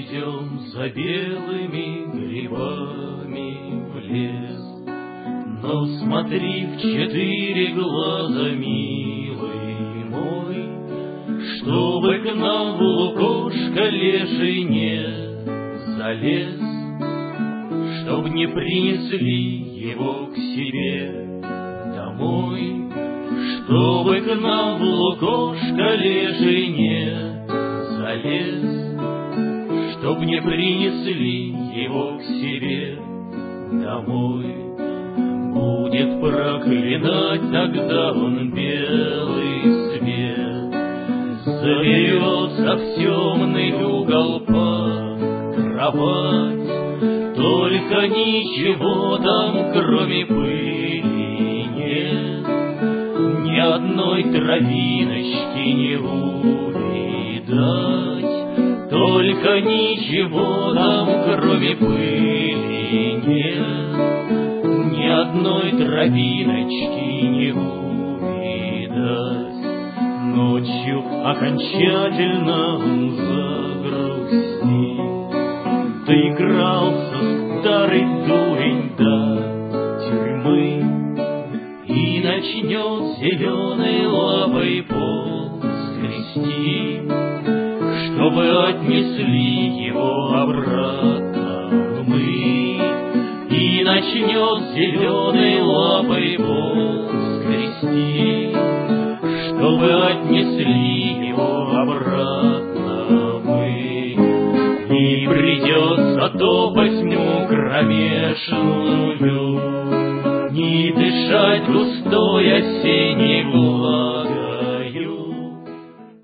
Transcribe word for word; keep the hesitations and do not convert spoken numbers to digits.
идем за белыми грибами в лес. Но смотри в четыре глаза, милый мой, чтобы к нам в лукошко леший не залез, чтоб не принесли его к себе домой, чтобы к нам в лукошко леший не залез, чтоб не принесли его к себе домой. Будет проклинать тогда он белый свет, заберется в темный угол под кровать. Только ничего там, кроме пыли, нет, ни одной травиночки не увидать. Только ничего там, кроме пыли, нет, ни одной травиночки не увидать. Ночью окончательно он загрустит, доигрался старый дурень до тюрьмы и начнет зеленой лапой пол скрести, чтобы отнесли его обратно в мыс. И начнет зеленой лапой пол скрести, чтобы отнесли его обратно в мыс. И придется топать тьму кромешную, не дышать густой осенней